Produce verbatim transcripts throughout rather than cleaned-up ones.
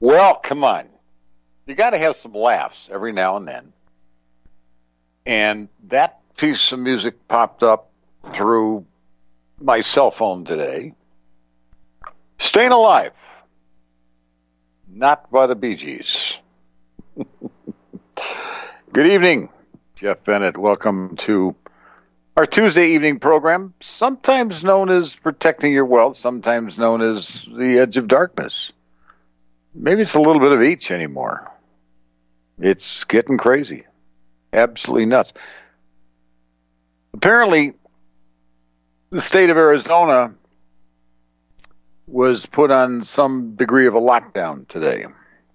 Well, come on. You got to have some laughs every now and then. And that piece of music popped up through my cell phone today. Staying Alive. Not by the Bee Gees. Good evening, Jeff Bennett. Welcome to our Tuesday evening program, sometimes known as Protecting Your Wealth, sometimes known as The Edge of Darkness. Maybe it's a little bit of each anymore. It's getting crazy. Absolutely nuts. Apparently, the state of Arizona was put on some degree of a lockdown today.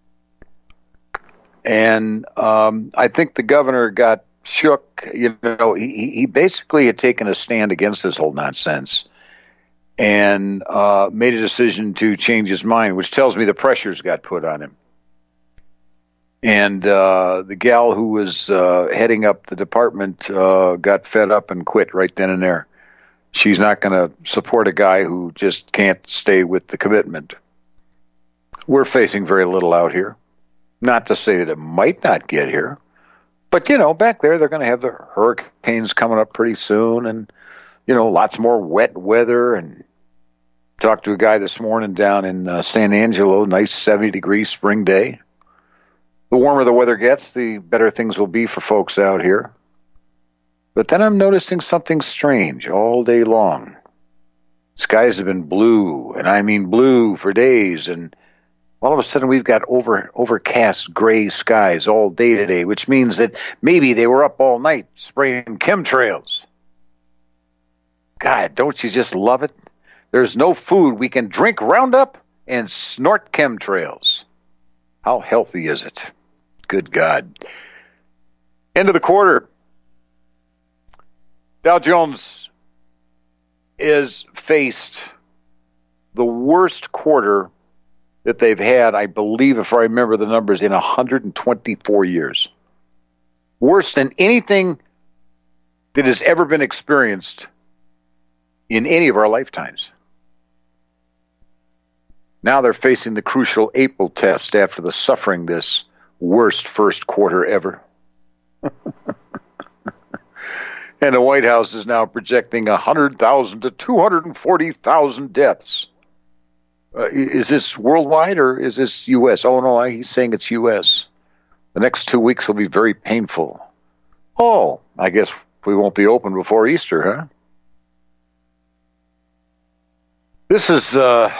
And um, I think the governor got shook. You know, he, he basically had taken a stand against this whole nonsense and uh, made a decision to change his mind, which tells me the pressures got put on him. And uh, the gal who was uh, heading up the department uh, got fed up and quit right then and there. She's not going to support a guy who just can't stay with the commitment. We're facing very little out here. Not to say that it might not get here. But, you know, back there, they're going to have the hurricanes coming up pretty soon and, you know, lots more wet weather. And talked to a guy this morning down in uh, San Angelo, nice seventy-degree spring day. The warmer the weather gets, the better things will be for folks out here. But then I'm noticing something strange all day long. Skies have been blue, and I mean blue for days, and all of a sudden we've got over overcast gray skies all day today, which means that maybe they were up all night spraying chemtrails. God, don't you just love it? There's no food. We can drink Roundup and snort chemtrails. How healthy is it? Good God. End of the quarter. Dow Jones is faced the worst quarter that they've had, I believe, if I remember the numbers, in one hundred twenty-four years. Worse than anything that has ever been experienced in any of our lifetimes. Now they're facing the crucial April test after the suffering this worst first quarter ever. And the White House is now projecting one hundred thousand to two hundred forty thousand deaths. Uh, is this worldwide or is this U S? Oh, no, he's saying it's U S. The next two weeks will be very painful. Oh, I guess we won't be open before Easter, huh? This is uh,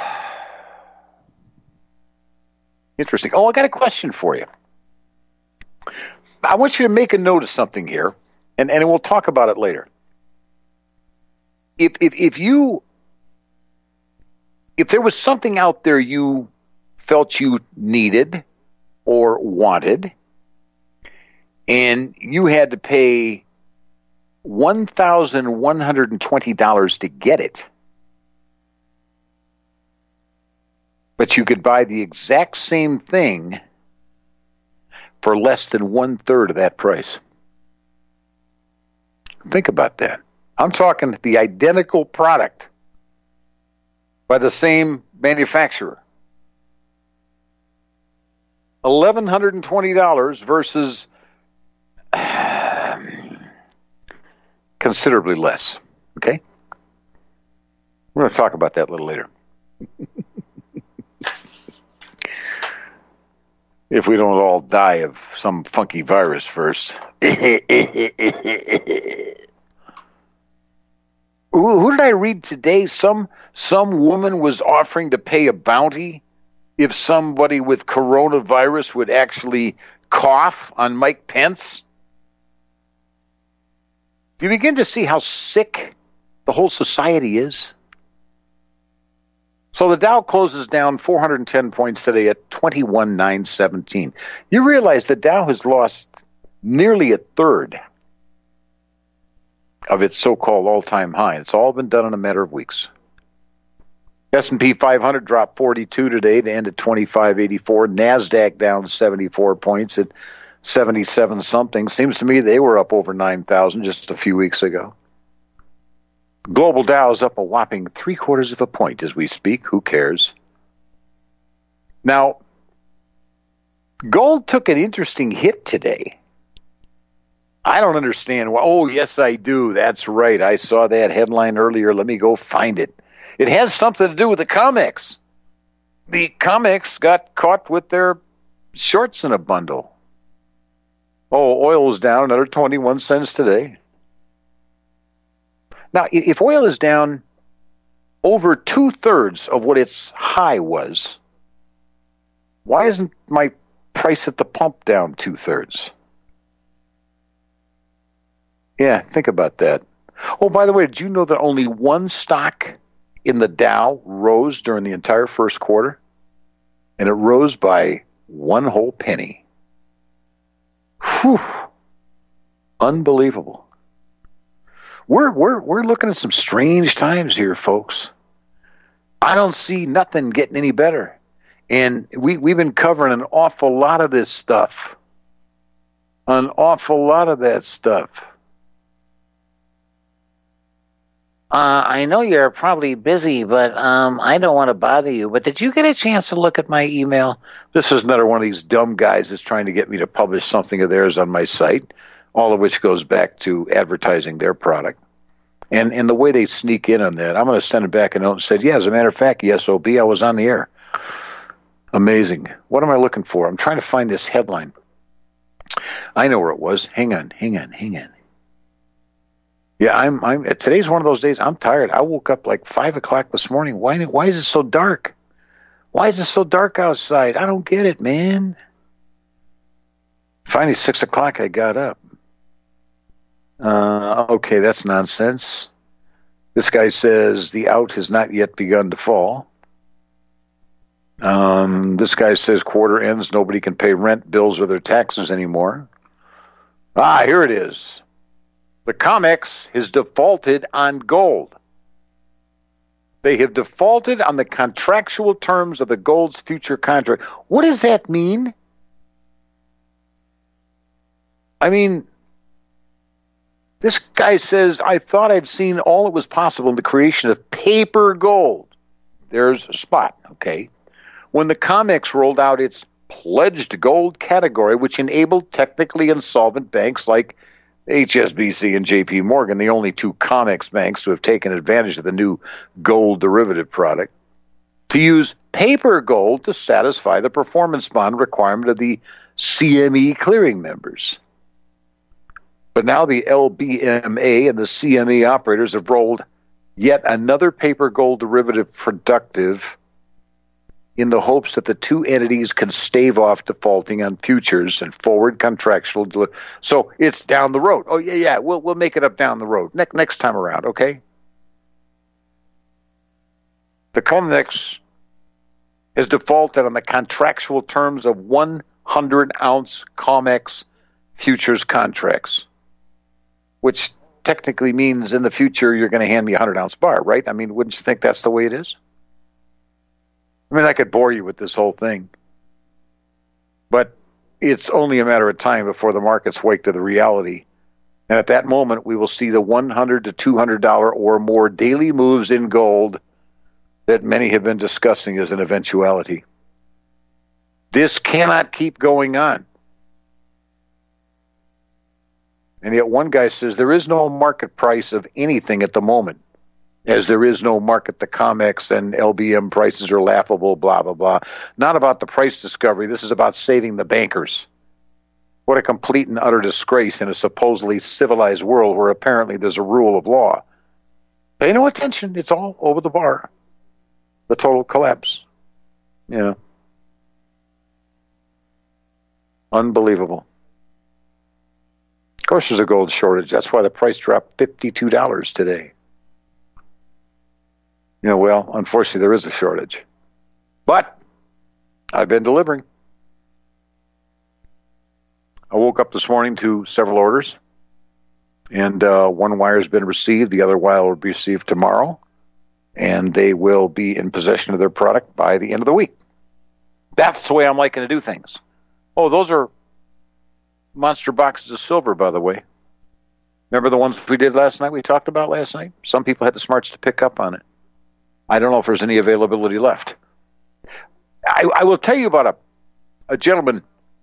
interesting. Oh, I got a question for you. I want you to make a note of something here, and, and we'll talk about it later. If if if you if there was something out there you felt you needed or wanted, and you had to pay one thousand one hundred twenty dollars to get it, but you could buy the exact same thing for less than one-third of that price. Think about that. I'm talking the identical product by the same manufacturer. one thousand one hundred twenty dollars versus um, considerably less. Okay? We're going to talk about that a little later. If we don't all die of some funky virus first. Who, who did I read today? Some some woman was offering to pay a bounty if somebody with coronavirus would actually cough on Mike Pence. Do you begin to see how sick the whole society is? So the Dow closes down four hundred ten points today at twenty-one thousand nine hundred seventeen. You realize the Dow has lost nearly a third of its so-called all-time high. It's all been done in a matter of weeks. S and P five hundred dropped forty-two today to end at twenty-five eighty-four. NASDAQ down seventy-four points at seventy-seven something. Seems to me they were up over nine thousand just a few weeks ago. Global Dow is up a whopping three quarters of a point as we speak. Who cares? Now, Gold took an interesting hit today. I don't understand why. Oh, yes, I do. That's right. I saw that headline earlier. Let me go find it. It has something to do with the COMEX. The COMEX got caught with their shorts in a bundle. Oh, oil was down another twenty-one cents today. Now, if oil is down over two-thirds of what its high was, why isn't my price at the pump down two-thirds? Yeah, think about that. Oh, by the way, did you know that only one stock in the Dow rose during the entire first quarter? And it rose by one whole penny. Whew. Unbelievable. We're we're we're looking at some strange times here, folks. I don't see nothing getting any better. And we, we've been covering an awful lot of this stuff. An awful lot of that stuff. Uh, I know you're probably busy, but um, I don't want to bother you. But did you get a chance to look at my email? This is another one of these dumb guys that's trying to get me to publish something of theirs on my site, all of which goes back to advertising their product. And and the way they sneak in on that, I'm going to send it back a note and say, yeah, as a matter of fact, yes, O B, I was on the air. Amazing. What am I looking for? I'm trying to find this headline. I know where it was. Hang on, hang on, hang on. Yeah, I'm. I'm. Today's one of those days. I'm tired. I woke up like five o'clock this morning. Why? Why is it so dark? Why is it so dark outside? I don't get it, man. Finally, six o'clock. I got up. Uh, okay, that's nonsense. This guy says the out has not yet begun to fall. Um, this guy says quarter ends. Nobody can pay rent, bills, or their taxes anymore. Ah, here it is. The COMEX has defaulted on gold. They have defaulted on the contractual terms of the gold's future contract. What does that mean? I mean, this guy says, I thought I'd seen all that was possible in the creation of paper gold. There's a spot, okay? When the COMEX rolled out its pledged gold category, which enabled technically insolvent banks like H S B C and J P Morgan, the only two COMEX banks to have taken advantage of the new gold derivative product, to use paper gold to satisfy the performance bond requirement of the C M E clearing members. But now the L B M A and the C M E operators have rolled yet another paper gold derivative productive in the hopes that the two entities can stave off defaulting on futures and forward contractual deli- So it's down the road. Oh, yeah, yeah, we'll we'll make it up down the road. Ne- next time around, okay? The COMEX has defaulted on the contractual terms of one hundred ounce COMEX futures contracts, which technically means in the future you're going to hand me a one hundred ounce bar, right? I mean, wouldn't you think that's the way it is? I mean, I could bore you with this whole thing, but it's only a matter of time before the markets wake to the reality. And at that moment, we will see the one hundred to two hundred dollars or more daily moves in gold that many have been discussing as an eventuality. This cannot keep going on. And yet one guy says there is no market price of anything at the moment, as there is no market to COMEX and L B M prices are laughable, blah, blah, blah. Not about the price discovery. This is about saving the bankers. What a complete and utter disgrace in a supposedly civilized world where apparently there's a rule of law. Pay no attention. It's all over the bar. The total collapse. You know. Unbelievable. Of course there's a gold shortage. That's why the price dropped fifty-two dollars today. You know, well, unfortunately, there is a shortage. But I've been delivering. I woke up this morning to several orders, and uh, one wire has been received. The other wire will be received tomorrow, and they will be in possession of their product by the end of the week. That's the way I'm liking to do things. Oh, those are monster boxes of silver, by the way. Remember the ones we did last night, we talked about last night? Some people had the smarts to pick up on it. I don't know if there's any availability left. I, I will tell you about a, a gentleman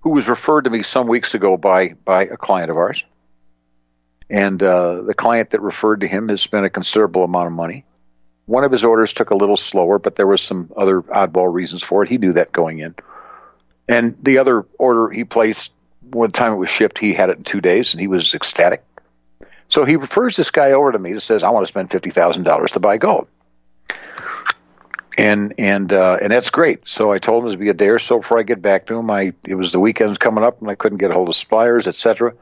who was referred to me some weeks ago by, by a client of ours. And uh, the client that referred to him has spent a considerable amount of money. One of his orders took a little slower, but there was some other oddball reasons for it. He knew that going in. And the other order he placed, one time it was shipped, he had it in two days, and he was ecstatic. So he refers this guy over to me that says, I want to spend fifty thousand dollars to buy gold. And and uh, and that's great. So I told him it would be a day or so before I get back to him. I It was the weekend coming up, and I couldn't get a hold of suppliers, et cetera.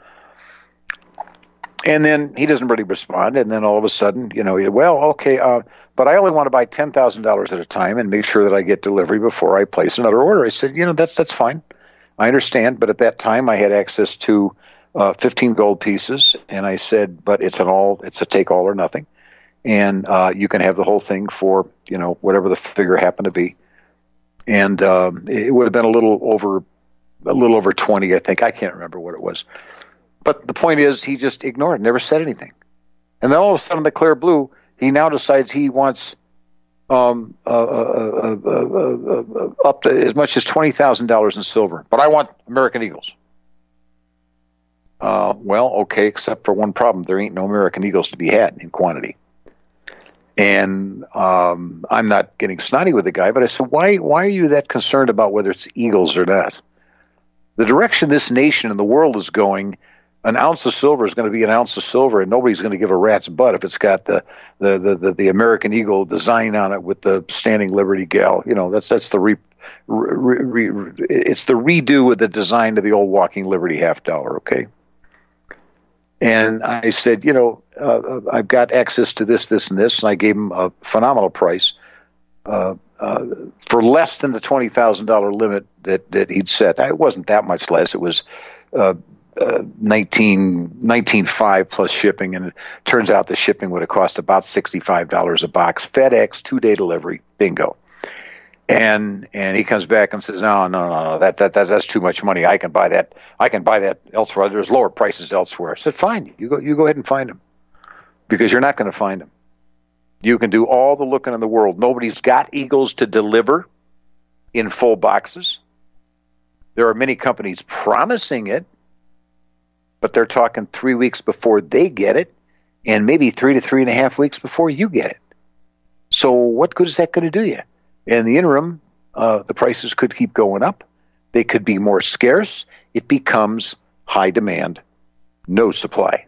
And then he doesn't really respond. And then all of a sudden, you know, he, well, okay, uh, but I only want to buy ten thousand dollars at a time and make sure that I get delivery before I place another order. I said, you know, that's that's fine. I understand. But at that time, I had access to uh, fifteen gold pieces. And I said, but it's an all, it's a take all or nothing. And uh, you can have the whole thing for, you know, whatever the figure happened to be. And um, it would have been a little over, a little over twenty, I think. I can't remember what it was. But the point is, he just ignored it, never said anything. And then all of a sudden, the clear blue, he now decides he wants um, uh, uh, uh, uh, uh, up to as much as twenty thousand dollars in silver. But I want American Eagles. Uh, well, okay, except for one problem. There ain't no American Eagles to be had in quantity. And um, I'm not getting snotty with the guy, but I said, why, why are you that concerned about whether it's Eagles or not? The direction this nation and the world is going, an ounce of silver is going to be an ounce of silver, and nobody's going to give a rat's butt if it's got the the, the, the, the American Eagle design on it with the Standing Liberty gal. You know, that's that's the re, re, re, it's the redo of the design of the old Walking Liberty half dollar. Okay. And I said, you know, uh, I've got access to this, this, and this, and I gave him a phenomenal price uh, uh, for less than the twenty thousand dollar limit that that he'd set. It wasn't that much less. It was. Uh, Uh, nineteen nineteen five plus shipping, and it turns out the shipping would have cost about sixty-five dollars a box. FedEx two day delivery, bingo. And and he comes back and says, no, no, no, no, that that that's, that's too much money. I can buy that. I can buy that elsewhere. There's lower prices elsewhere. I said, fine, you go you go ahead and find them, because you're not going to find them. You can do all the looking in the world. Nobody's got Eagles to deliver in full boxes. There are many companies promising it, but they're talking three weeks before they get it, and maybe three to three and a half weeks before you get it. So what good is that going to do you? In the interim, uh, the prices could keep going up. They could be more scarce. It becomes high demand, no supply.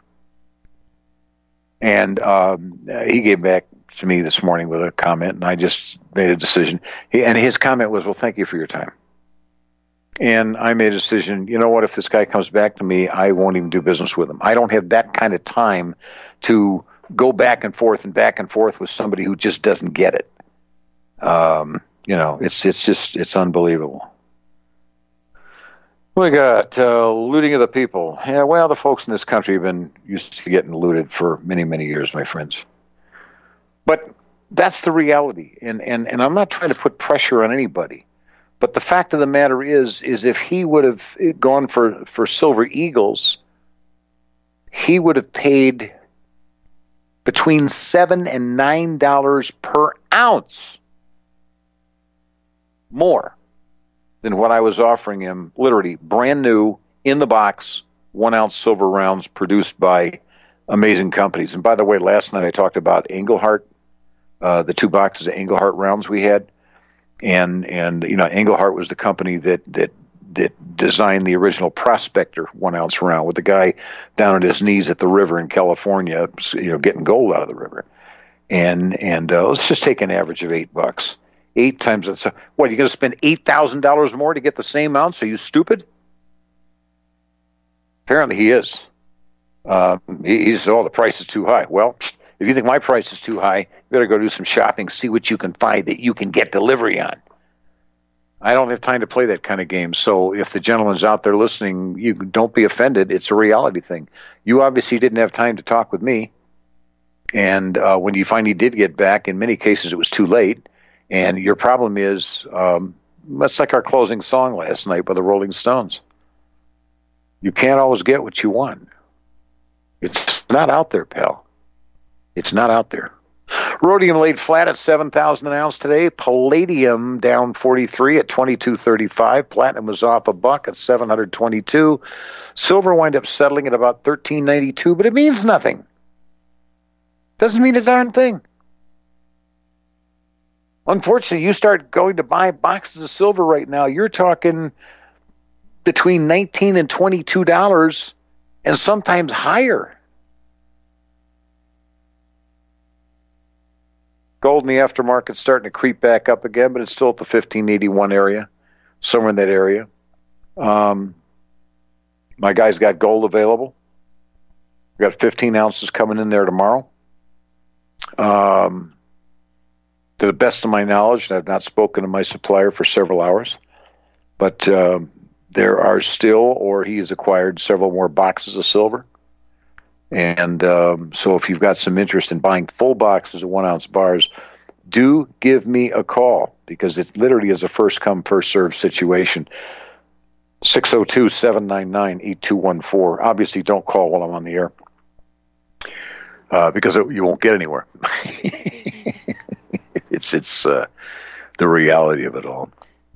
And um, he gave back to me this morning with a comment, and I just made a decision. He, and his comment was, well, thank you for your time. And I made a decision, you know what, if this guy comes back to me, I won't even do business with him. I don't have that kind of time to go back and forth and back and forth with somebody who just doesn't get it. Um, you know, it's it's just, it's unbelievable. We got uh, looting of the people. Yeah, well, the folks in this country have been used to getting looted for many, many years, my friends. But that's the reality. And, and, and I'm not trying to put pressure on anybody. But the fact of the matter is, is if he would have gone for, for Silver Eagles, he would have paid between seven and nine dollars per ounce more than what I was offering him. Literally brand new, in the box, one ounce silver rounds produced by amazing companies. And by the way, last night I talked about Engelhart, uh, the two boxes of Engelhart rounds we had. And, and you know, Engelhart was the company that, that that designed the original Prospector one ounce round, with the guy down on his knees at the river in California, you know, getting gold out of the river. And and uh, let's just take an average of eight bucks. Eight times that's what, you're going to spend eight thousand dollars more to get the same ounce? Are you stupid? Apparently he is. Uh, he, he said, "Oh, the price is too high." Well, if you think my price is too high, you better go do some shopping, see what you can find that you can get delivery on. I don't have time to play that kind of game. So if the gentleman's out there listening, you don't be offended. It's a reality thing. You obviously didn't have time to talk with me. And uh, when you finally did get back, in many cases it was too late. And your problem is, um, that's like our closing song last night by the Rolling Stones. You can't always get what you want. It's not out there, pal. It's not out there. Rhodium laid flat at seven thousand an ounce today. Palladium down forty-three at twenty-two thirty-five. Platinum was off a buck at seven hundred twenty-two. Silver wind up settling at about thirteen ninety-two, but it means nothing. Doesn't mean a darn thing. Unfortunately, you start going to buy boxes of silver right now, you're talking between nineteen and twenty-two dollars, and sometimes higher. Gold in the aftermarket's starting to creep back up again, but it's still at the fifteen eighty-one area, somewhere in that area. Um, my guy's got gold available. We got fifteen ounces coming in there tomorrow. Um, to the best of my knowledge, and I've not spoken to my supplier for several hours, but um, there are still, or he has acquired several more boxes of silver. And um, so if you've got some interest in buying full boxes of one-ounce bars, do give me a call, because it literally is a first-come, first-served situation. six oh two, seven nine nine, eight two one four. Obviously, don't call while I'm on the air, uh, because it, you won't get anywhere. it's it's uh, the reality of it all.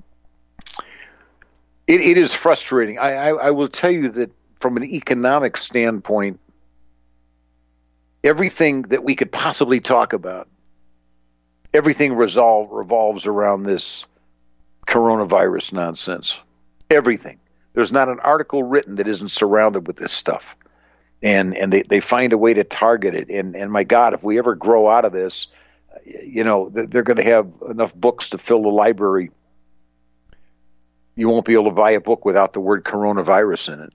It, it is frustrating. I, I, I will tell you that from an economic standpoint, everything that we could possibly talk about, everything resolve, revolves around this coronavirus nonsense. Everything. There's not an article written that isn't surrounded with this stuff. And and they, they find a way to target it. And, and my God, if we ever grow out of this, you know, they're going to have enough books to fill the library. You won't be able to buy a book without the word coronavirus in it.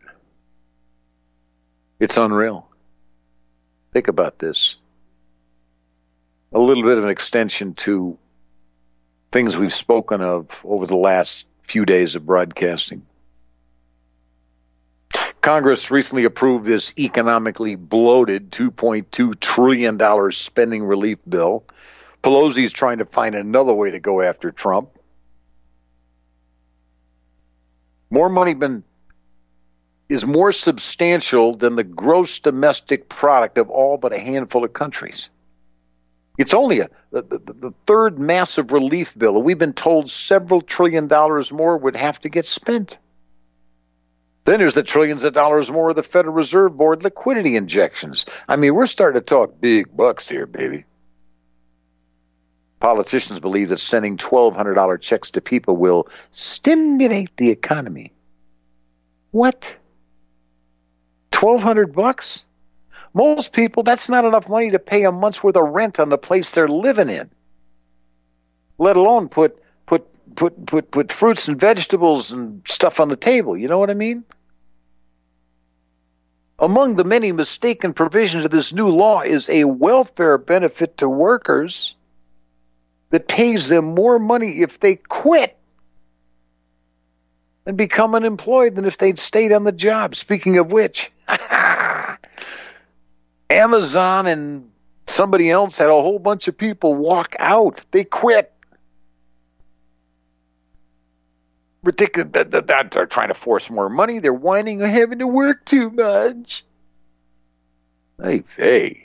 It's unreal. Think about this. A little bit of an extension to things we've spoken of over the last few days of broadcasting. Congress recently approved this economically bloated two point two trillion dollars spending relief bill. Pelosi's trying to find another way to go after Trump. More money been is more substantial than the gross domestic product of all but a handful of countries. It's only a, the, the, the third massive relief bill, and we've been told several trillion dollars more would have to get spent. Then there's the trillions of dollars more of the Federal Reserve Board liquidity injections. I mean, we're starting to talk big bucks here, baby. Politicians believe that sending twelve hundred dollars checks to people will stimulate the economy. What? twelve hundred bucks? Most people, that's not enough money to pay a month's worth of rent on the place they're living in. Let alone put put put put put fruits and vegetables and stuff on the table. You know what I mean? Among the many mistaken provisions of this new law is a welfare benefit to workers that pays them more money if they quit and become unemployed than if they'd stayed on the job. Speaking of which, Amazon and somebody else had a whole bunch of people walk out. They quit. Ridiculous. They're trying to force more money. They're whining and having to work too much. Hey, hey.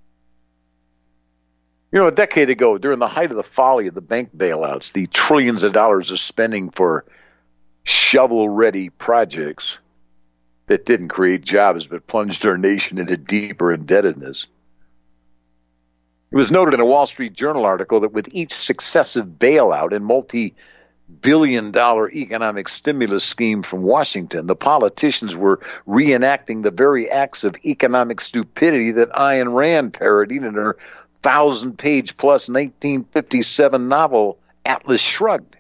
You know, a decade ago, during the height of the folly of the bank bailouts, the trillions of dollars of spending for shovel-ready projects that didn't create jobs but plunged our nation into deeper indebtedness. It was noted in a Wall Street Journal article that with each successive bailout and multi-billion dollar economic stimulus scheme from Washington, the politicians were reenacting the very acts of economic stupidity that Ayn Rand parodied in her thousand-page plus nineteen fifty-seven novel Atlas Shrugged.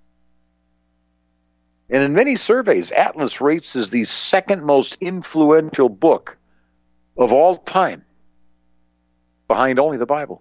And in many surveys, Atlas rates as the second most influential book of all time, behind only the Bible.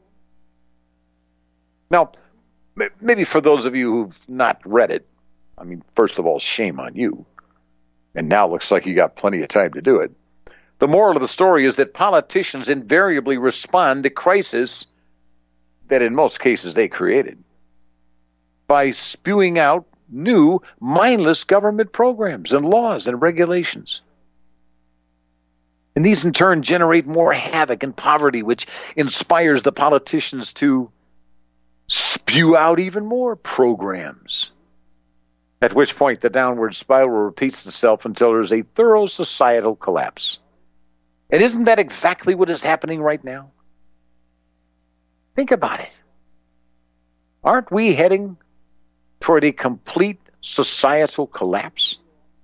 Now, maybe for those of you who've not read it, I mean, first of all, shame on you. And now it looks like you got plenty of time to do it. The moral of the story is that politicians invariably respond to crisis that in most cases they created by spewing out new, mindless government programs and laws and regulations. And these in turn generate more havoc and poverty, which inspires the politicians to spew out even more programs. At which point the downward spiral repeats itself until there's a thorough societal collapse. And isn't that exactly what is happening right now? Think about it. Aren't we heading toward a complete societal collapse?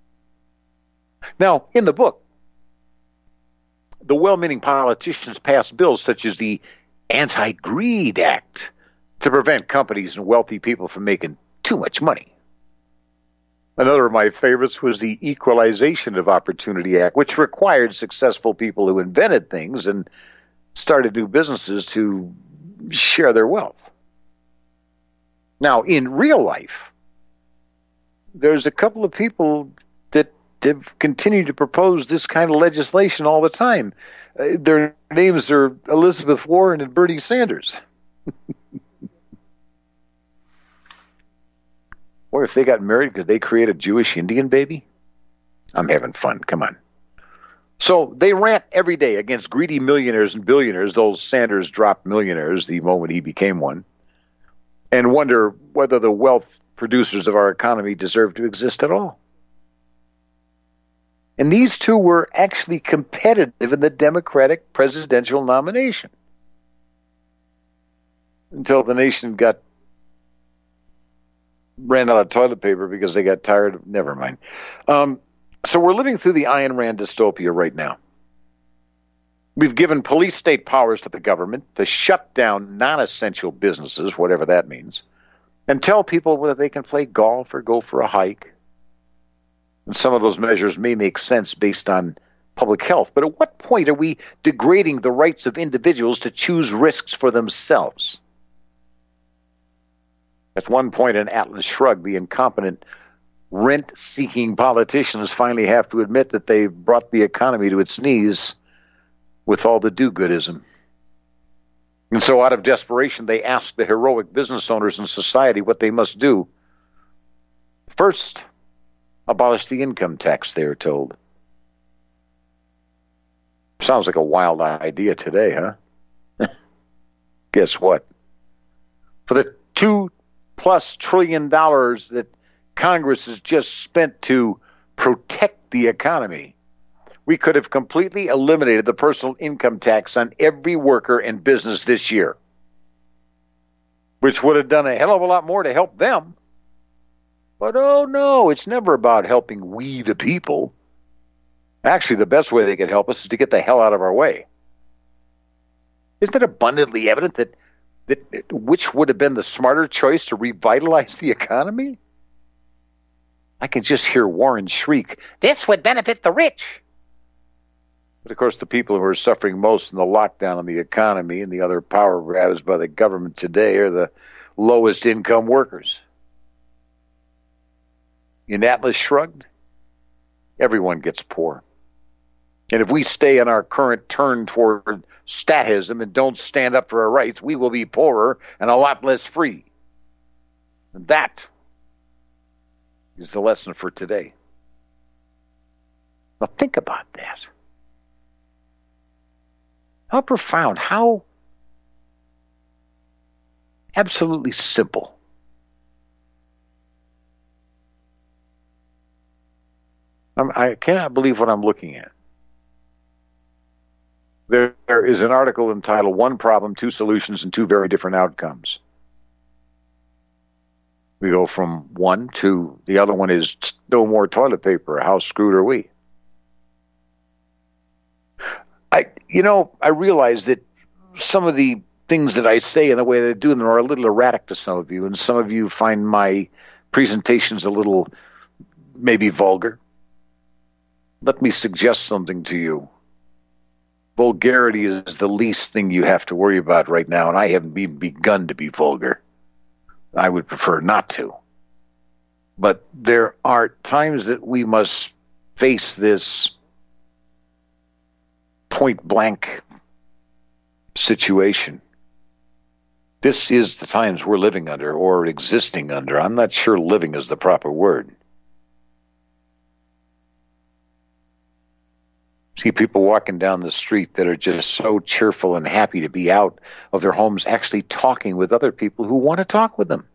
Now, in the book, the well-meaning politicians passed bills such as the Anti-Greed Act to prevent companies and wealthy people from making too much money. Another of my favorites was the Equalization of Opportunity Act, which required successful people who invented things and started new businesses to share their wealth. Now, in real life, there's a couple of people that have continued to propose this kind of legislation all the time. Uh, their names are Elizabeth Warren and Bernie Sanders. Or if they got married, could they create a Jewish Indian baby? I'm having fun. Come on. So they rant every day against greedy millionaires and billionaires, though Sanders dropped millionaires the moment he became one, and wonder whether the wealth producers of our economy deserve to exist at all. And these two were actually competitive in the Democratic presidential nomination until the nation got ran out of toilet paper because they got tired of, never mind. Um, so we're living through the Ayn Rand dystopia right now. We've given police state powers to the government to shut down non-essential businesses, whatever that means, and tell people whether they can play golf or go for a hike. And some of those measures may make sense based on public health, but at what point are we degrading the rights of individuals to choose risks for themselves? At one point in Atlas Shrugged, the incompetent, rent-seeking politicians finally have to admit that they've brought the economy to its knees with all the do-goodism. And so out of desperation, they ask the heroic business owners in society what they must do. First, abolish the income tax, they are told. Sounds like a wild idea today, huh? Guess what? For the two plus trillion dollars that Congress has just spent to protect the economy, we could have completely eliminated the personal income tax on every worker and business this year, which would have done a hell of a lot more to help them. But oh no, it's never about helping we the people. Actually, the best way they could help us is to get the hell out of our way. Isn't it abundantly evident that That, which would have been the smarter choice to revitalize the economy? I can just hear Warren shriek, "This would benefit the rich." But of course, the people who are suffering most in the lockdown on the economy and the other power grabs by the government today are the lowest income workers. In Atlas Shrugged, everyone gets poor. And if we stay on our current turn toward statism and don't stand up for our rights, we will be poorer and a lot less free. And that is the lesson for today. Now think about that. How profound, how absolutely simple. I'm, I cannot believe what I'm looking at. There, there is an article entitled One Problem, Two Solutions, and Two Very Different Outcomes. We go from one to the other one is no more toilet paper. How screwed are we? I, you know, I realize that some of the things that I say and the way that I do them are a little erratic to some of you, and some of you find my presentations a little maybe vulgar. Let me suggest something to you. Vulgarity is the least thing you have to worry about right now, and I haven't even begun to be vulgar. I would prefer not to. But there are times that we must face this point-blank situation. This is the times we're living under, or existing under. I'm not sure living is the proper word. See people walking down the street that are just so cheerful and happy to be out of their homes, actually talking with other people who want to talk with them.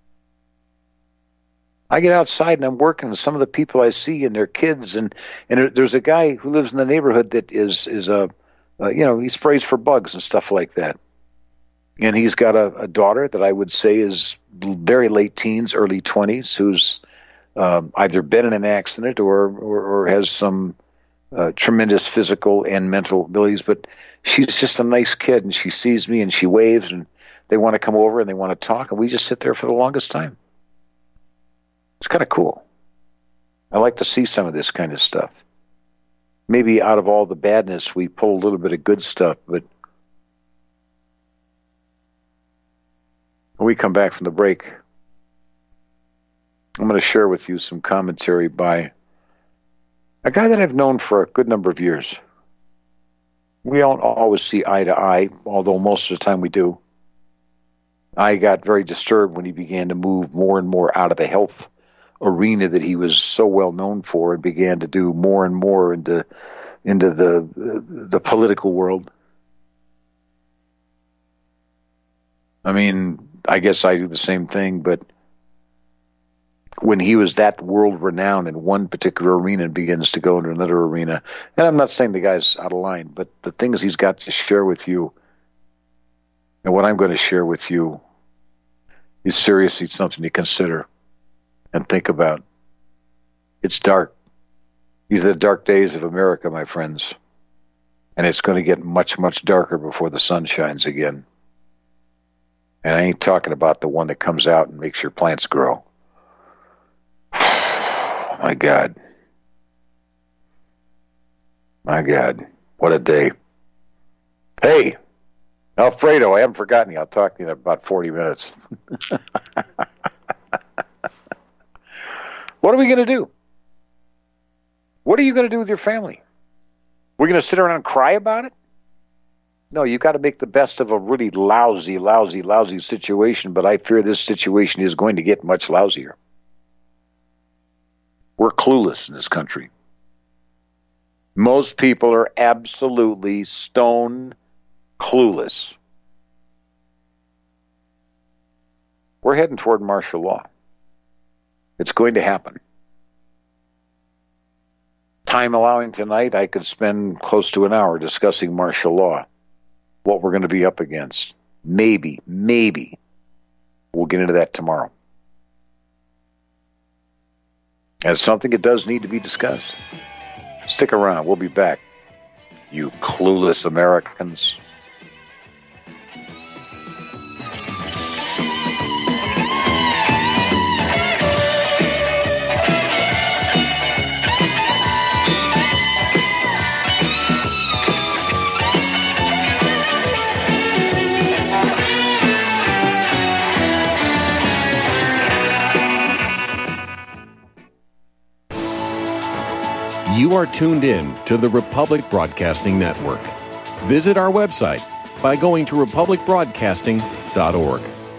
I get outside and I'm working with some of the people I see and their kids, and, and there's a guy who lives in the neighborhood that is is a, uh, you know, he sprays for bugs and stuff like that. And he's got a, a daughter that I would say is very late teens, early twenties, who's um, either been in an accident or, or, or has some uh, tremendous physical and mental abilities. But she's just a nice kid, and she sees me and she waves, and they want to come over and they want to talk, and we just sit there for the longest time. It's kind of cool. I like to see some of this kind of stuff. Maybe out of all the badness, we pull a little bit of good stuff, but when we come back from the break, I'm going to share with you some commentary by a guy that I've known for a good number of years. We don't always see eye to eye, although most of the time we do. I got very disturbed when he began to move more and more out of the health arena that he was so well known for, and began to do more and more into into the the political world. I mean, I guess I do the same thing, but when he was that world renowned in one particular arena and begins to go into another arena, and I'm not saying the guy's out of line, but the things he's got to share with you and what I'm going to share with you is seriously something to consider and think about. It's dark. These are the dark days of America, my friends. And it's going to get much, much darker before the sun shines again. And I ain't talking about the one that comes out and makes your plants grow. Oh, my God. My God. What a day. Hey, Alfredo, I haven't forgotten you. I'll talk to you in about forty minutes. What are we going to do? What are you going to do with your family? We're going to sit around and cry about it? No, you've got to make the best of a really lousy, lousy, lousy situation, but I fear this situation is going to get much lousier. We're clueless in this country. Most people are absolutely stone clueless. We're heading toward martial law. It's going to happen. Time allowing tonight, I could spend close to an hour discussing martial law, what we're going to be up against. Maybe, maybe we'll get into that tomorrow. As something that does need to be discussed. Stick around. We'll be back. You clueless Americans. You are tuned in to the Republic Broadcasting Network. Visit our website by going to republic broadcasting dot org.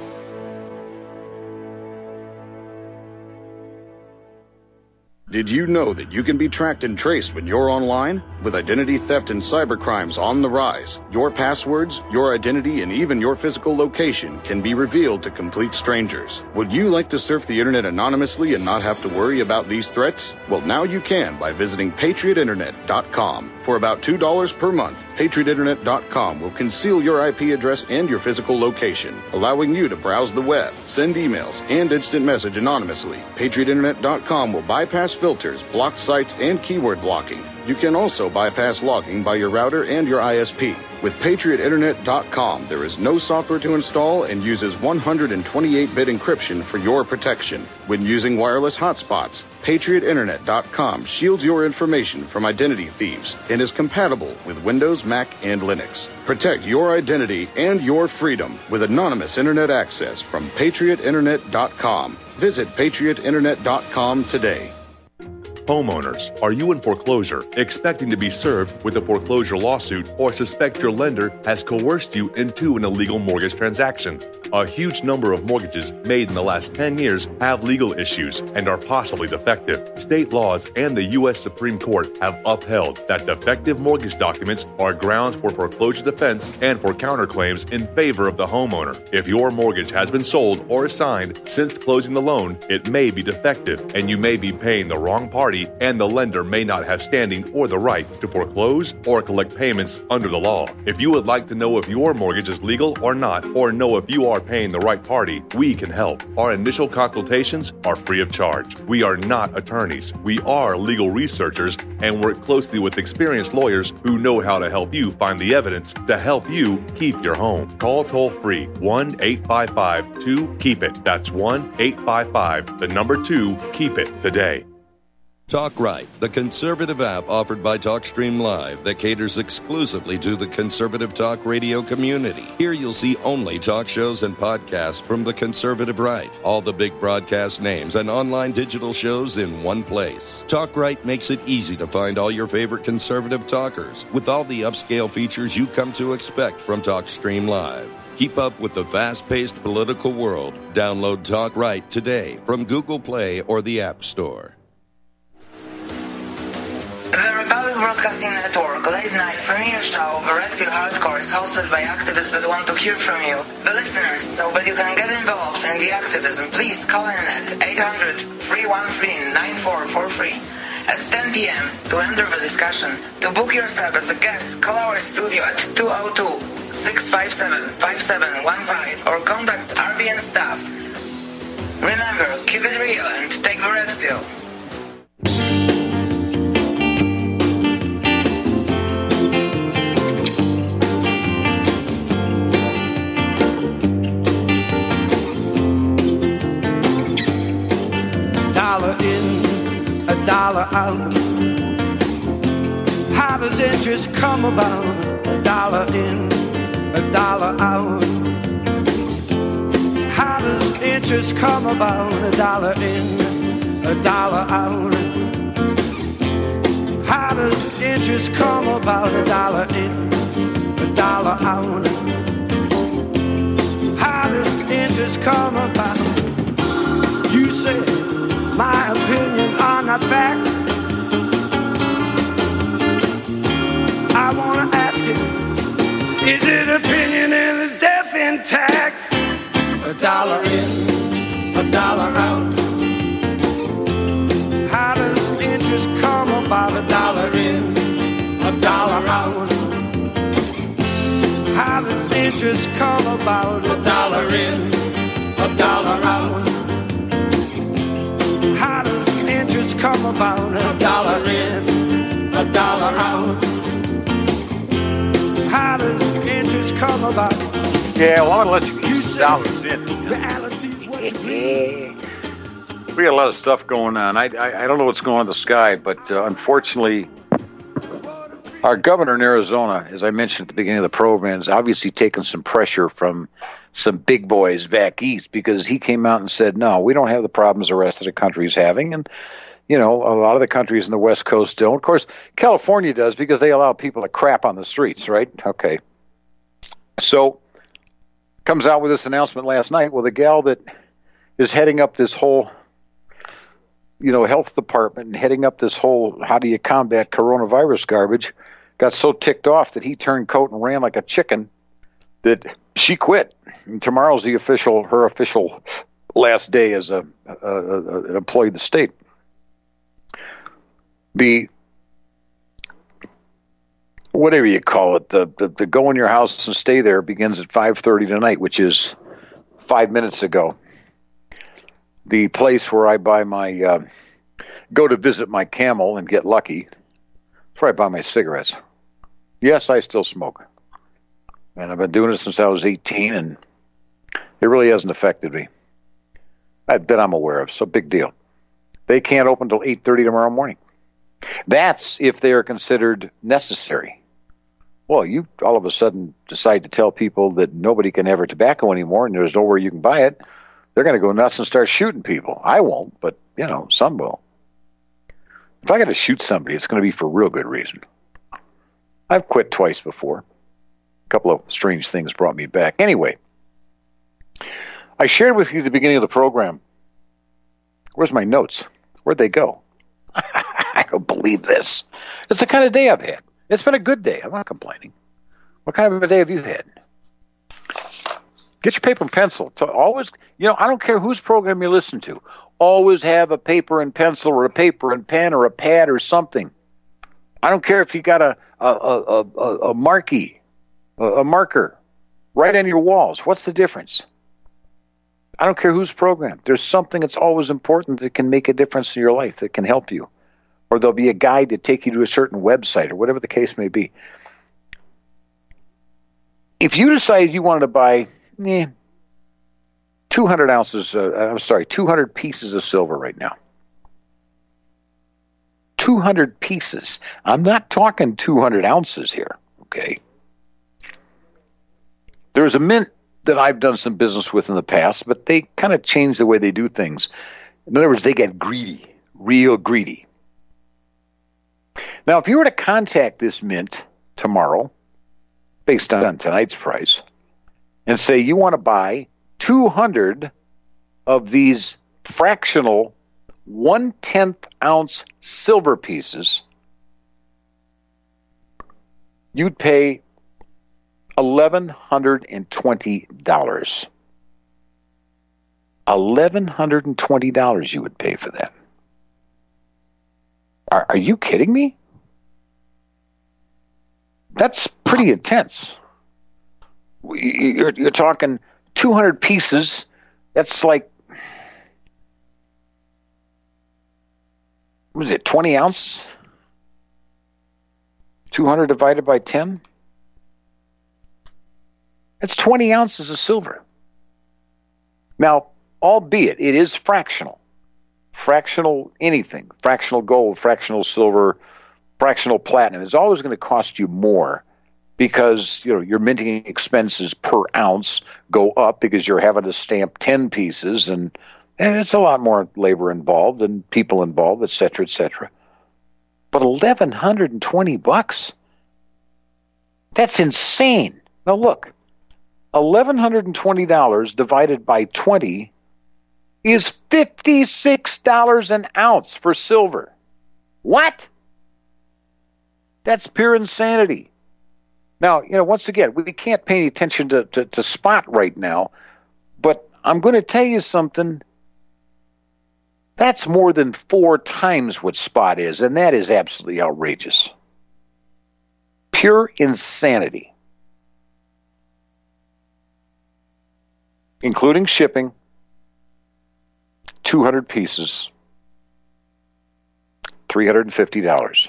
Did you know that you can be tracked and traced when you're online? With identity theft and cybercrimes on the rise, your passwords, your identity, and even your physical location can be revealed to complete strangers. Would you like to surf the internet anonymously and not have to worry about these threats? Well, now you can by visiting patriot internet dot com. For about two dollars per month, patriot internet dot com will conceal your I P address and your physical location, allowing you to browse the web, send emails, and instant message anonymously. patriot internet dot com will bypass filters, block sites, and keyword blocking. You can also bypass logging by your router and your I S P. With patriot internet dot com, there is no software to install and uses one hundred twenty-eight bit encryption for your protection. When using wireless hotspots, patriot internet dot com shields your information from identity thieves and is compatible with Windows, Mac, and Linux. Protect your identity and your freedom with anonymous internet access from patriot internet dot com. Visit patriot internet dot com today. Homeowners, are you in foreclosure, expecting to be served with a foreclosure lawsuit, or suspect your lender has coerced you into an illegal mortgage transaction? A huge number of mortgages made in the last ten years have legal issues and are possibly defective. State laws and the U S Supreme Court have upheld that defective mortgage documents are grounds for foreclosure defense and for counterclaims in favor of the homeowner. If your mortgage has been sold or assigned since closing the loan, it may be defective and you may be paying the wrong party, and the lender may not have standing or the right to foreclose or collect payments under the law. If you would like to know if your mortgage is legal or not, or know if you are paying the right party, we can help. Our initial consultations are free of charge. We are not attorneys. We are legal researchers and work closely with experienced lawyers who know how to help you find the evidence to help you keep your home. Call toll free one eight five five two keep it. That's one eight five five, the number two, keep it today. Talk Right, the conservative app offered by TalkStream Live that caters exclusively to the conservative talk radio community. Here you'll see only talk shows and podcasts from the conservative right. All the big broadcast names and online digital shows in one place. Talk Right makes it easy to find all your favorite conservative talkers with all the upscale features you come to expect from TalkStream Live. Keep up with the fast-paced political world. Download Talk Right today from Google Play or the App Store. The Republic Broadcasting Network late night premiere show of Red Pill Hardcore is hosted by activists that want to hear from you, the listeners. So that you can get involved in the activism, please call in at eight hundred, three one three, nine four four three at ten p.m. to enter the discussion. To book yourself as a guest, call our studio at two oh two, six five seven, five seven one five or contact R B N staff. Remember, keep it real and take the red pill. Dollar in, a dollar out. How does interest come about? A dollar in, a dollar out. How does interest come about? A dollar in, a dollar out. How does interest come about? A dollar in, a dollar out. How does interest come about? You say my opinions are not fact. I want to ask you, is it opinion and is death in tax? A dollar in, a dollar out. How does interest come about? A dollar in, a dollar out. How does interest come about? A dollar in, a dollar out. How does interest come about? A dollar in, a dollar out. How does interest come about? Yeah, well, I'm going to let you You keep say dollars in. reality's what you believe. We got a lot of stuff going on. I, I, I don't know what's going on in the sky, but uh, unfortunately, our governor in Arizona, as I mentioned at the beginning of the program, is obviously taking some pressure from some big boys back east, because he came out and said, no, we don't have the problems the rest of the country is having. And, you know, a lot of the countries in the West Coast don't. Of course, California does, because they allow people to crap on the streets, right? Okay. So, comes out with this announcement last night. Well, the gal that is heading up this whole, you know, health department and heading up this whole how do you combat coronavirus garbage got so ticked off that he turned coat and ran like a chicken that she quit. And tomorrow's the official, her official last day as a, a, a an employee of the state. The whatever you call it, the, the the go in your house and stay there begins at five thirty tonight, which is five minutes ago. The place where I buy my uh, go to visit my camel and get lucky. That's where I buy my cigarettes. Yes, I still smoke. And I've been doing it since I was eighteen, and it really hasn't affected me. That I'm aware of, so big deal. They can't open until eight thirty tomorrow morning. That's if they are considered necessary. Well, you all of a sudden decide to tell people that nobody can have tobacco anymore and there's nowhere you can buy it. They're going to go nuts and start shooting people. I won't, but, you know, some will. If I got to shoot somebody, it's going to be for real good reason. I've quit twice before. A couple of strange things brought me back. Anyway, I shared with you at the beginning of the program. Where's my notes? Where'd they go? I don't believe this. It's the kind of day I've had. It's been a good day. I'm not complaining. What kind of a day have you had? Get your paper and pencil. Always, you know, I don't care whose program you listen to. Always have a paper and pencil or a paper and pen or a pad or something. I don't care if you got a a a, a, a marquee, a, a marker, right on your walls. What's the difference? I don't care whose program. There's something that's always important that can make a difference in your life, that can help you. Or there'll be a guide to take you to a certain website or whatever the case may be. If you decided you wanted to buy eh, two hundred ounces, uh, I'm sorry, two hundred pieces of silver right now. two hundred pieces. I'm not talking two hundred ounces here, okay? There's a mint that I've done some business with in the past, but they kind of changed the way they do things. In other words, they get greedy, real greedy. Now, if you were to contact this mint tomorrow, based on tonight's price, and say you want to buy two hundred of these fractional one-tenth ounce silver pieces, you'd pay eleven hundred twenty dollars. eleven hundred twenty dollars you would pay for that. Are, are you kidding me? That's pretty intense. You're, you're talking two hundred pieces. That's like, what is it, twenty ounces? two hundred divided by ten? That's twenty ounces of silver. Now, albeit it is fractional. Fractional anything. Fractional gold, fractional silver, fractional platinum is always going to cost you more because, you know, your minting expenses per ounce go up because you're having to stamp ten pieces, and, and it's a lot more labor involved and people involved, et cetera, et cetera. But eleven hundred twenty bucks? That's insane. Now look, eleven hundred twenty dollars divided by twenty is fifty-six dollars an ounce for silver. What? That's pure insanity. Now, you know, once again, we can't pay any attention to, to, to spot right now, but I'm going to tell you something. That's more than four times what spot is, and that is absolutely outrageous. Pure insanity. Including shipping, two hundred pieces, three hundred fifty dollars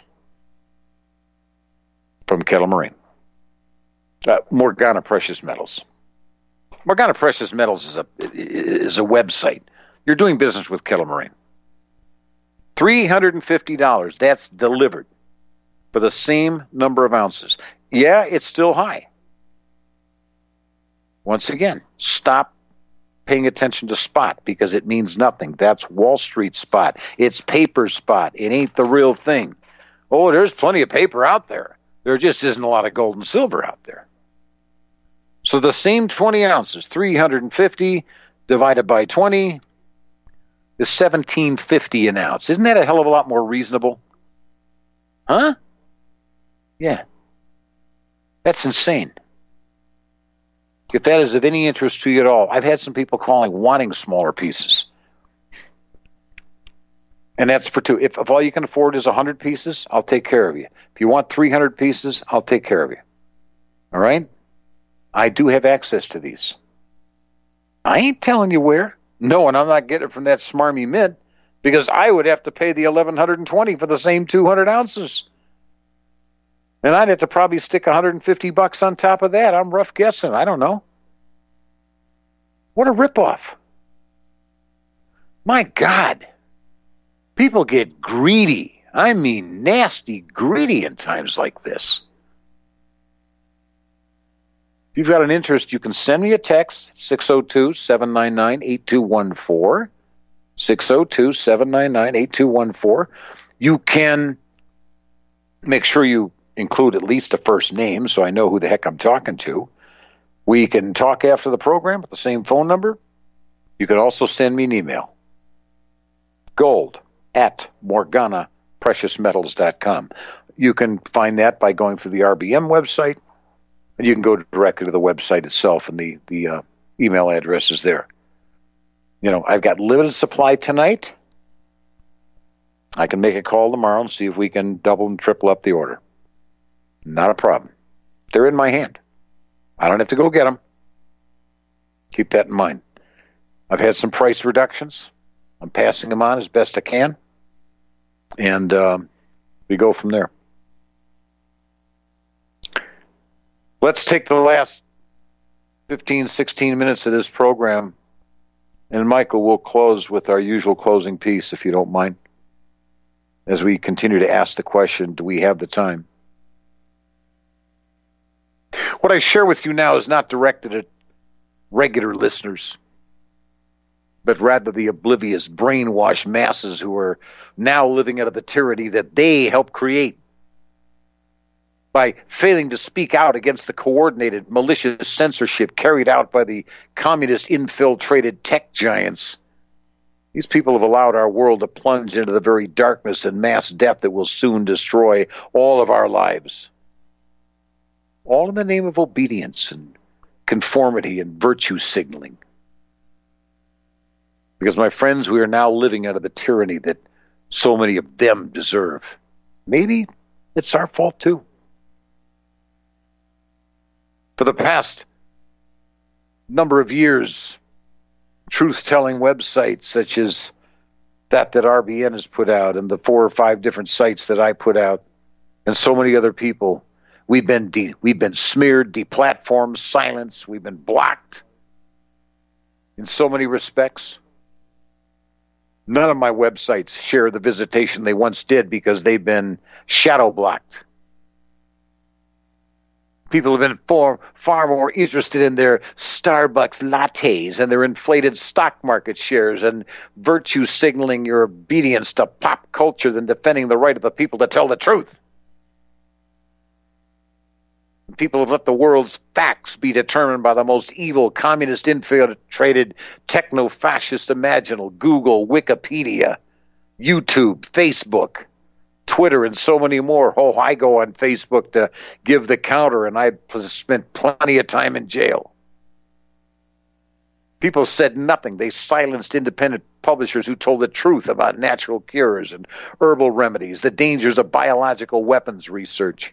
from Kettle Marine. Uh, Morgana Precious Metals. Morgana Precious Metals is a is a website. You're doing business with Kettle Marine. three hundred fifty dollars. That's delivered for the same number of ounces. Yeah, it's still high. Once again, stop paying attention to spot because it means nothing. That's Wall Street spot. It's paper spot. It ain't the real thing. Oh, there's plenty of paper out there. There just isn't a lot of gold and silver out there. So the same twenty ounces, three hundred fifty divided by twenty is seventeen fifty an ounce. Isn't that a hell of a lot more reasonable? Huh? Yeah. That's insane. If that is of any interest to you at all, I've had some people calling wanting smaller pieces. And that's for two. If, if all you can afford is one hundred pieces, I'll take care of you. If you want three hundred pieces, I'll take care of you. All right? I do have access to these. I ain't telling you where. No, and I'm not getting it from that smarmy mint because I would have to pay the eleven twenty for the same two hundred ounces. And I'd have to probably stick one hundred fifty bucks on top of that. I'm rough guessing. I don't know. What a ripoff. My God. People get greedy. I mean nasty greedy in times like this. If you've got an interest, you can send me a text, six oh two, seven nine nine, eight two one four, six oh two, seven nine nine, eight two one four. You can make sure you include at least a first name so I know who the heck I'm talking to. We can talk after the program at the same phone number. You can also send me an email. Gold at Morgana Precious Metals dot com. You can find that by going through the R B M website, and you can go directly to the website itself, and the, the uh, email address is there. You know, I've got limited supply tonight. I can make a call tomorrow and see if we can double and triple up the order. Not a problem. They're in my hand. I don't have to go get them. Keep that in mind. I've had some price reductions. I'm passing them on as best I can. And um, we go from there. Let's take the last fifteen, sixteen minutes of this program. And Michael, we'll close with our usual closing piece, if you don't mind, as we continue to ask the question, do we have the time? What I share with you now is not directed at regular listeners, but rather the oblivious, brainwashed masses who are now living out of the tyranny that they helped create by failing to speak out against the coordinated, malicious censorship carried out by the communist infiltrated tech giants. These people have allowed our world to plunge into the very darkness and mass death that will soon destroy all of our lives. All in the name of obedience and conformity and virtue signaling. Because, my friends, we are now living out of the tyranny that so many of them deserve. Maybe it's our fault, too. For the past number of years, truth-telling websites such as that that R B N has put out and the four or five different sites that I put out and so many other people, we've been de- we've been smeared, deplatformed, silenced, we've been blocked in so many respects. None of my websites share the visitation they once did because they've been shadow blocked. People have been far, far more interested in their Starbucks lattes and their inflated stock market shares and virtue signaling your obedience to pop culture than defending the right of the people to tell the truth. People have let the world's facts be determined by the most evil, communist, infiltrated, techno-fascist imaginable. Google, Wikipedia, YouTube, Facebook, Twitter, and so many more. Oh, I go on Facebook to give the counter, and I've spent plenty of time in jail. People said nothing. They silenced independent publishers who told the truth about natural cures and herbal remedies, the dangers of biological weapons research.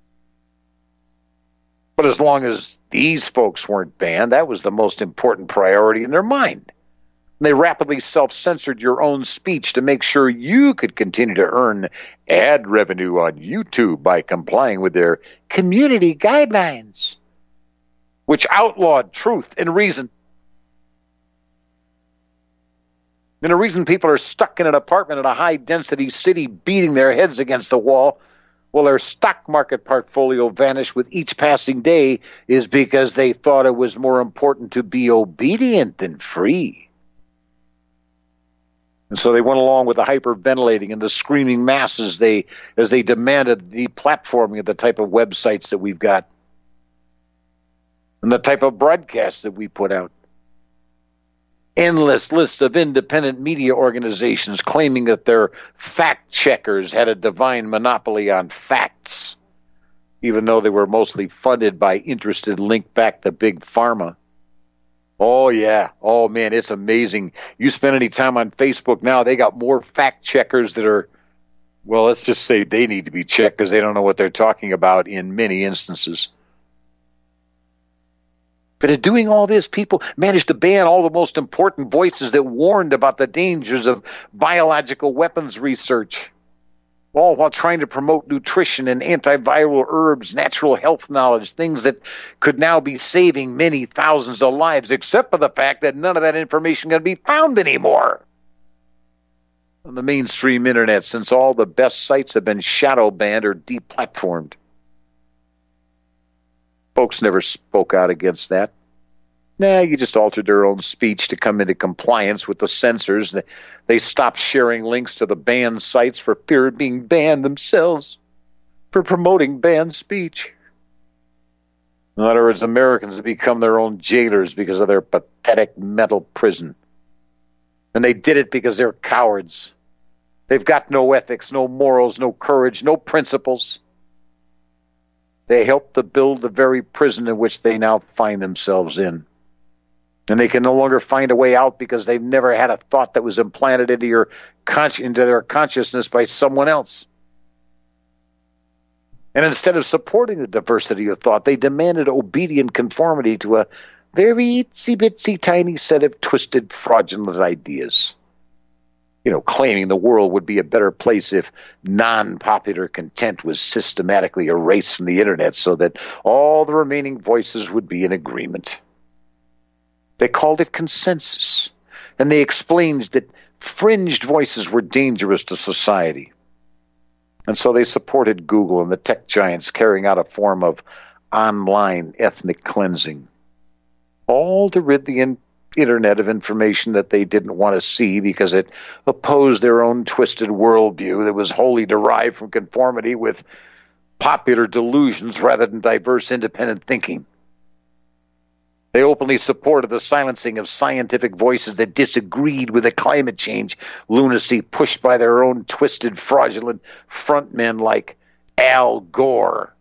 But as long as these folks weren't banned, that was the most important priority in their mind. They rapidly self-censored your own speech to make sure you could continue to earn ad revenue on YouTube by complying with their community guidelines, which outlawed truth and reason. And the reason people are stuck in an apartment in a high-density city beating their heads against the wall while their stock market portfolio vanished with each passing day is because they thought it was more important to be obedient than free. And so they went along with the hyperventilating and the screaming masses they as they demanded the platforming of the type of websites that we've got and the type of broadcasts that we put out. Endless list of independent media organizations claiming that their fact checkers had a divine monopoly on facts, even though they were mostly funded by interested link back to Big Pharma. Oh, yeah. Oh, man, it's amazing. You spend any time on Facebook now, they got more fact checkers that are, well, let's just say they need to be checked because they don't know what they're talking about in many instances. But in doing all this, people managed to ban all the most important voices that warned about the dangers of biological weapons research, all while trying to promote nutrition and antiviral herbs, natural health knowledge, things that could now be saving many thousands of lives, except for the fact that none of that information can be found anymore on the mainstream internet, since all the best sites have been shadow banned or deplatformed. Folks never spoke out against that. Nah, you just altered their own speech to come into compliance with the censors. They stopped sharing links to the banned sites for fear of being banned themselves for promoting banned speech. In other words, Americans have become their own jailers because of their pathetic mental prison. And they did it because they're cowards. They've got no ethics, no morals, no courage, no principles. They helped to build the very prison in which they now find themselves in. And they can no longer find a way out because they've never had a thought that was implanted into your con- into their consciousness by someone else. And instead of supporting the diversity of thought, they demanded obedient conformity to a very itsy-bitsy tiny set of twisted, fraudulent ideas. You know, claiming the world would be a better place if non-popular content was systematically erased from the internet so that all the remaining voices would be in agreement. They called it consensus, and they explained that fringed voices were dangerous to society. And so they supported Google and the tech giants carrying out a form of online ethnic cleansing, all to rid the in- internet of information that they didn't want to see because it opposed their own twisted worldview that was wholly derived from conformity with popular delusions rather than diverse independent thinking. They openly supported the silencing of scientific voices that disagreed with the climate change lunacy pushed by their own twisted, fraudulent frontmen like Al Gore.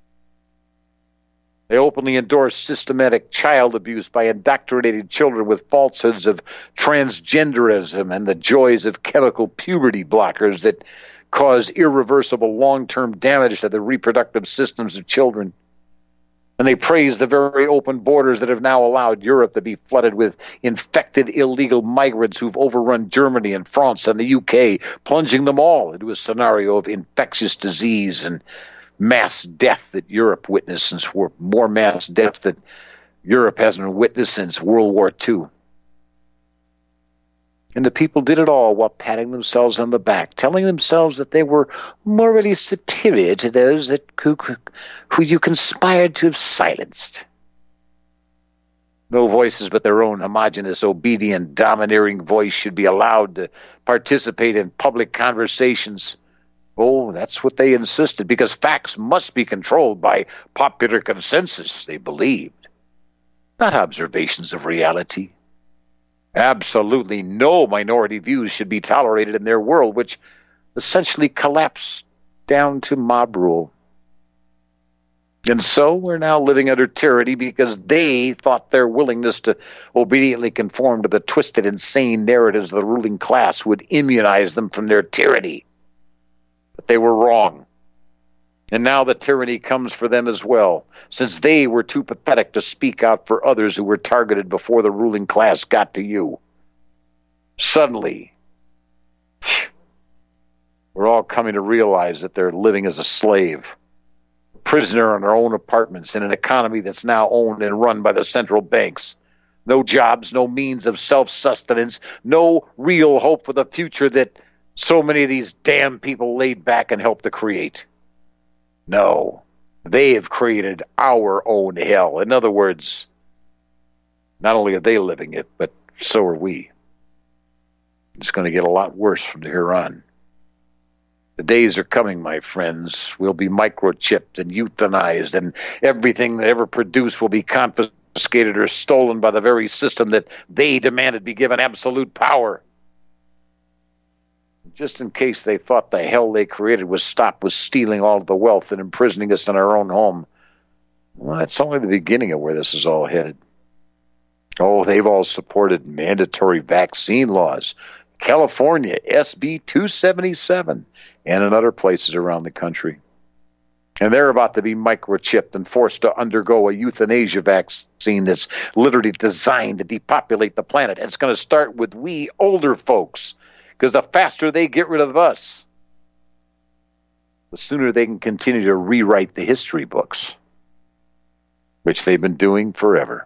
They openly endorsed systematic child abuse by indoctrinating children with falsehoods of transgenderism and the joys of chemical puberty blockers that cause irreversible long-term damage to the reproductive systems of children. And they praised the very open borders that have now allowed Europe to be flooded with infected illegal migrants who've overrun Germany and France and the U K, plunging them all into a scenario of infectious disease and mass death that Europe witnessed since more mass death that Europe hasn't witnessed since World War Two. And the people did it all while patting themselves on the back, telling themselves that they were morally superior to those that who, who you conspired to have silenced. No voices but their own homogeneous, obedient, domineering voice should be allowed to participate in public conversations. Oh, that's what they insisted, because facts must be controlled by popular consensus, they believed, not observations of reality. Absolutely no minority views should be tolerated in their world, which essentially collapsed down to mob rule. And so we're now living under tyranny because they thought their willingness to obediently conform to the twisted, insane narratives of the ruling class would immunize them from their tyranny. But they were wrong. And now the tyranny comes for them as well, since they were too pathetic to speak out for others who were targeted before the ruling class got to you. Suddenly, we're all coming to realize that they're living as a slave, a prisoner in their own apartments in an economy that's now owned and run by the central banks. No jobs, no means of self-sustenance, no real hope for the future that so many of these damn people laid back and helped to create. No, they have created our own hell. In other words, not only are they living it, but so are we. It's going to get a lot worse from here on. The days are coming, my friends. We'll be microchipped and euthanized, and everything that ever produced will be confiscated or stolen by the very system that they demanded be given absolute power. Just in case they thought the hell they created was stopped with stealing all of the wealth and imprisoning us in our own home. Well, that's only the beginning of where this is all headed. Oh, they've all supported mandatory vaccine laws. California, S B two seventy-seven, and in other places around the country. And they're about to be microchipped and forced to undergo a euthanasia vaccine that's literally designed to depopulate the planet. And it's going to start with we older folks, because the faster they get rid of us, the sooner they can continue to rewrite the history books, which they've been doing forever.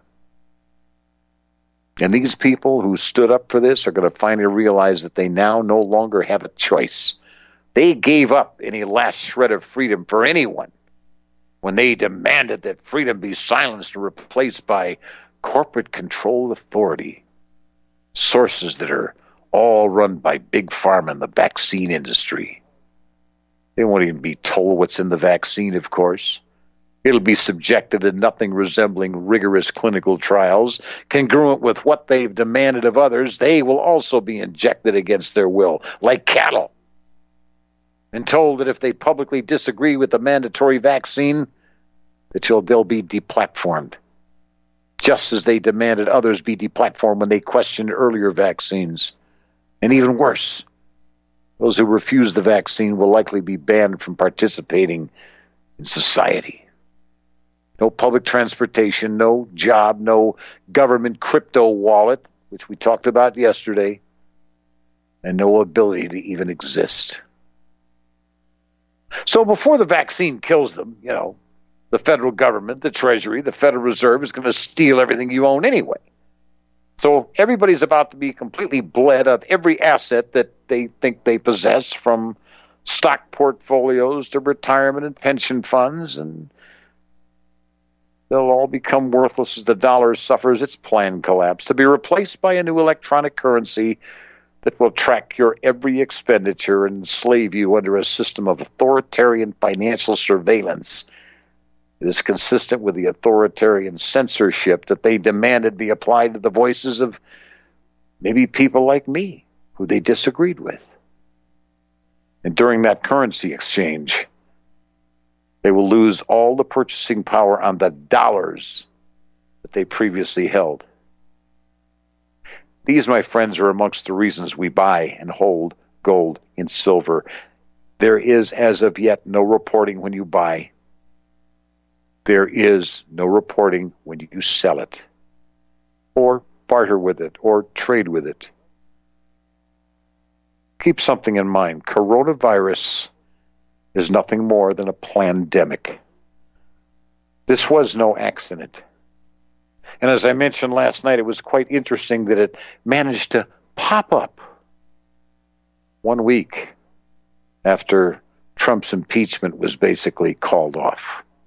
And these people who stood up for this are going to finally realize that they now no longer have a choice. They gave up any last shred of freedom for anyone when they demanded that freedom be silenced and replaced by corporate-controlled authority, sources that are all run by Big Pharma and the vaccine industry. They won't even be told what's in the vaccine, of course. It'll be subjected to nothing resembling rigorous clinical trials. Congruent with what they've demanded of others, they will also be injected against their will, like cattle, and told that if they publicly disagree with the mandatory vaccine, that they'll be deplatformed, just as they demanded others be deplatformed when they questioned earlier vaccines. And even worse, those who refuse the vaccine will likely be banned from participating in society. No public transportation, no job, no government crypto wallet, which we talked about yesterday, and no ability to even exist. So before the vaccine kills them, you know, the federal government, the Treasury, the Federal Reserve is going to steal everything you own anyway. So everybody's about to be completely bled of every asset that they think they possess, from stock portfolios to retirement and pension funds, and they'll all become worthless as the dollar suffers its planned collapse, to be replaced by a new electronic currency that will track your every expenditure and enslave you under a system of authoritarian financial surveillance. It is consistent with the authoritarian censorship that they demanded be applied to the voices of maybe people like me, who they disagreed with. And during that currency exchange, they will lose all the purchasing power on the dollars that they previously held. These, my friends, are amongst the reasons we buy and hold gold and silver. There is, as of yet, no reporting when you buy. There is no reporting when you sell it, or barter with it, or trade with it. Keep something in mind. Coronavirus is nothing more than a plandemic. This was no accident. And as I mentioned last night, it was quite interesting that it managed to pop up one week after Trump's impeachment was basically called off.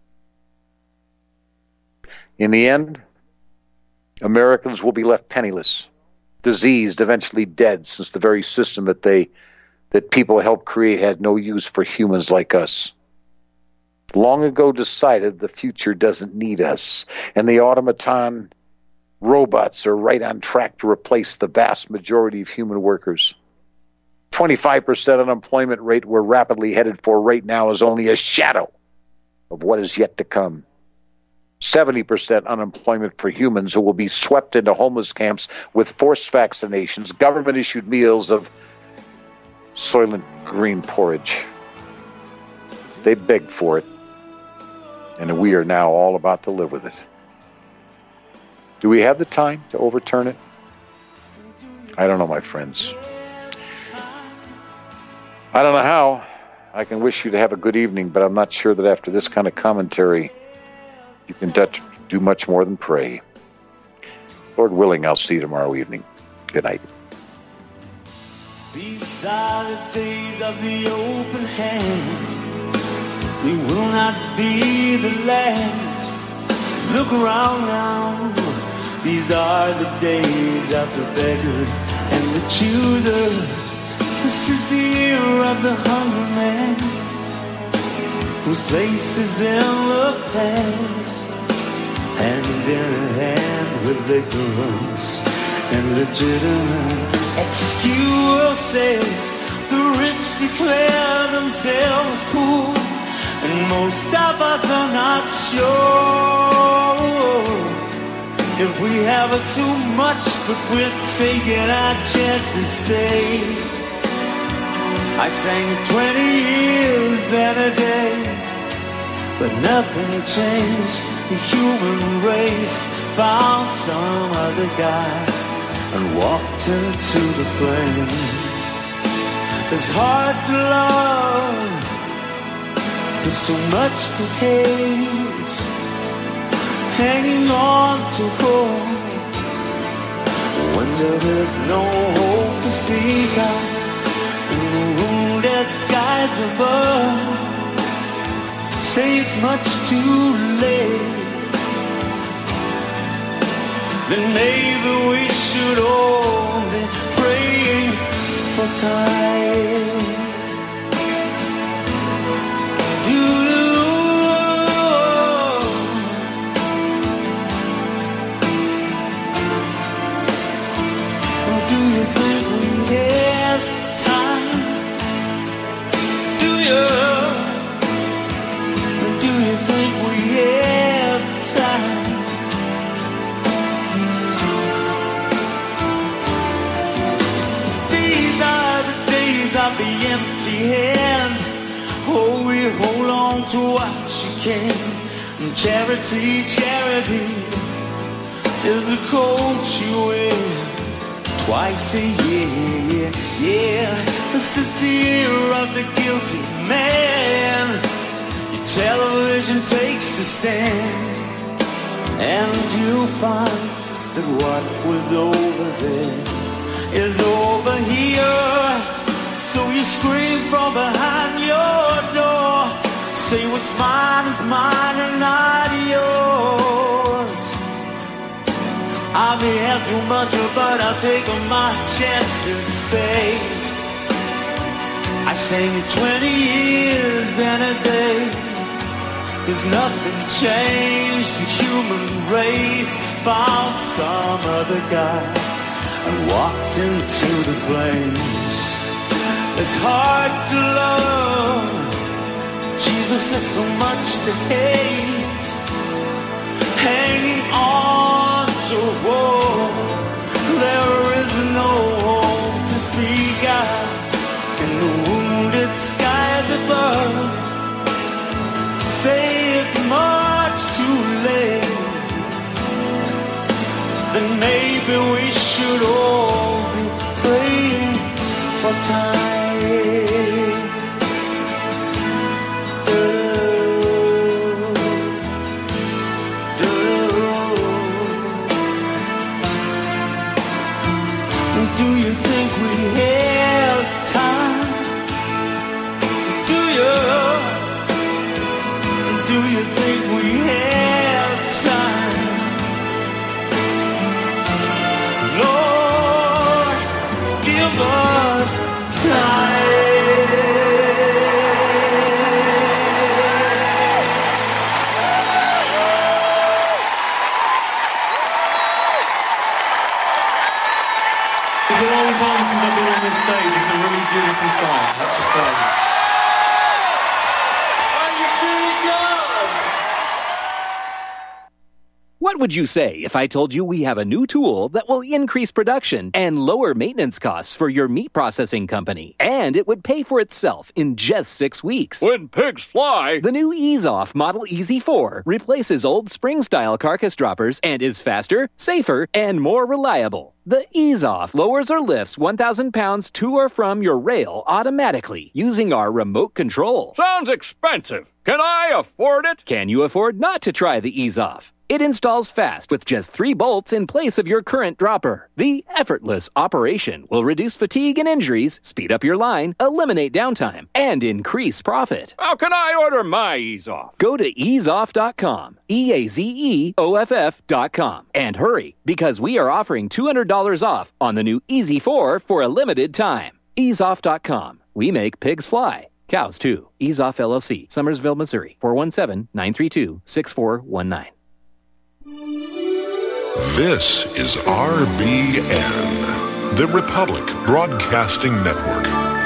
In the end, Americans will be left penniless, diseased, eventually dead, since the very system that they that people helped create had no use for humans like us. Long ago decided the future doesn't need us, and the automaton robots are right on track to replace the vast majority of human workers. twenty-five percent unemployment rate we're rapidly headed for right now is only a shadow of what is yet to come. seventy percent unemployment for humans who will be swept into homeless camps with forced vaccinations, government-issued meals of Soylent Green porridge. They begged for it, and we are now all about to live with it. Do we have the time to overturn it? I don't know, my friends. I don't know how. I can wish you to have a good evening, but I'm not sure that after this kind of commentary, you can do much more than pray. Lord willing, I'll see you tomorrow evening. Good night. These are the days of the open hand. We will not be the last. Look around now. These are the days of the beggars and the choosers. This is the year of the hungry man, whose place is in the past, hand in hand with ignorance and legitimate excuses. The rich declare themselves poor, and most of us are not sure if we have too much, but we're taking our chances. Say, I sang twenty years and a day, but nothing changed. The human race found some other guy and walked into the flame. It's hard to love, there's so much to hate, hanging on to hope when there is no hope to speak of in the wounded skies above. Say it's much too late, then maybe we should all be praying for time. Do you, do you think we have time? These are the days of the empty hand. Oh, we hold on to what you can. Charity, charity is the coat you wear twice a year. Yeah, this is the year of the guilty man. Your television takes a stand, and you'll find that what was over there is over here. So you scream from behind your door, say what's mine is mine and not yours. I may have too much, but I'll take my chances. Say I sang it twenty years and a day. There's nothing changed. The human race found some other guy and walked into the flames. It's hard to love. Jesus has so much to hate. Hanging on to hope. There is no hope to speak out in the wounded skies above. Say it's much too late. Then maybe we should all be praying for time. Do you think we have time? Do you? Do you think we have time? Lord, give us time. It's a long time since I've been on this stage. It's a really beautiful song, I have to say. Are you feeling good? What would you say if I told you we have a new tool that will increase production and lower maintenance costs for your meat processing company? And it would pay for itself in just six weeks. When pigs fly! The new Ease Off Model E Z four replaces old spring-style carcass droppers and is faster, safer, and more reliable. The Ease Off lowers or lifts one thousand pounds to or from your rail automatically using our remote control. Sounds expensive. Can I afford it? Can you afford not to try the Ease Off? It installs fast with just three bolts in place of your current dropper. The effortless operation will reduce fatigue and injuries, speed up your line, eliminate downtime, and increase profit. How can I order my Ease Off? Go to ease off dot com, E A Z E O F F dot com, and hurry, because we are offering two hundred dollars off on the new E Z four for a limited time. ease off dot com. We make pigs fly. Cows, too. Ease Off L L C, Summersville, Missouri, four one seven, nine three two, six four one nine. This is R B N, the Republic Broadcasting Network.